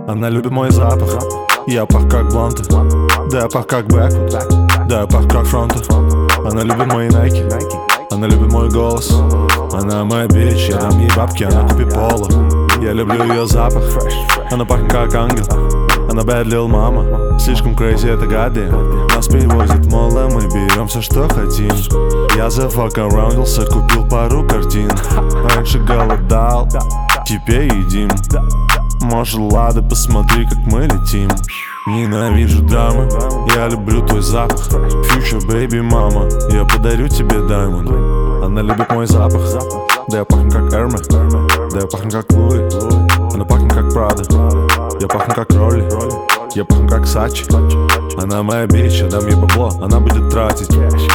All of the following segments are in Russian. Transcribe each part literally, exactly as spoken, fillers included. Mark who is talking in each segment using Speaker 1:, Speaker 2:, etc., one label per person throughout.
Speaker 1: Она любит мой запах. Я пах как бланты. Да я пах как Бэквуд. Да я пах как фронта. Она любит мои найки. Она любит мой голос. Она моя бич, я дам ей бабки, она купит поло. Я люблю ее запах. Она пахнет как ангел. Она bad little мама. Слишком crazy, это goddamn. Нас перевозит мола, мы берем все, что хотим. Я зафакараундился, купил пару картин. Раньше голодал, теперь едим. Может, ладно, посмотри, как мы летим. Ненавижу драмы, я люблю твой запах. Future baby мама, я подарю тебе даймонд. Она любит мой запах. Да я пахну как Эрме. Да я пахну как Луи. Она пахнет как Прада. Я пахну как Ролли. Я пахну как Сачи. Она моя бич, я дам ей бабло, она будет тратить.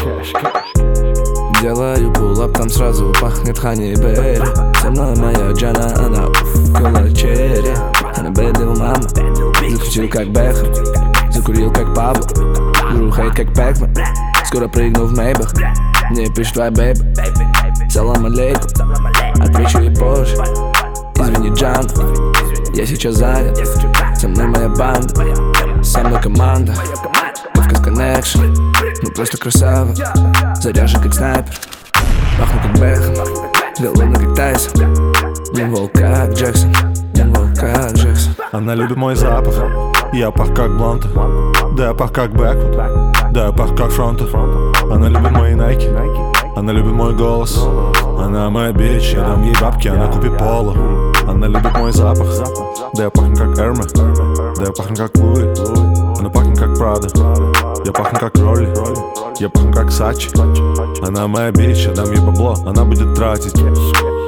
Speaker 2: Делаю пулап, там сразу пахнет Хани и Берри. Со мной моя Джана, она уф, кулачери. Она bad little мама. Захотел как Бэхэм, закурил как Пабло. Грухает как Пэкман. Скоро прыгну в Мейбах. Мне пишет твоя бэйба. Салам алейкум. Отвечу ей позже. Извини, Джан, я сейчас занят. Со мной моя банда, со мной команда. Кавказ Connection, мы просто красавы. Заряжен как снайпер. Пахну как Бэхэм, голодный как Тайсон. Мунволк как Джексон, мунволк как Джексон.
Speaker 1: Она любит мой запах. Я пах как бланты. Да я пах как Бэквуд. Да я пах как фронта. Она любит мои найки. Она любит мой голос. Она моя бич, я дам ей бабки, она купит поло. Она любит мой запах. Да я пахну как Эрме. Да я пахну как Луи. Она пахнет как Прада. Я пахну как Ролли. Я пахну как Сачи. Она моя бич, я дам ей бабло, она будет тратить.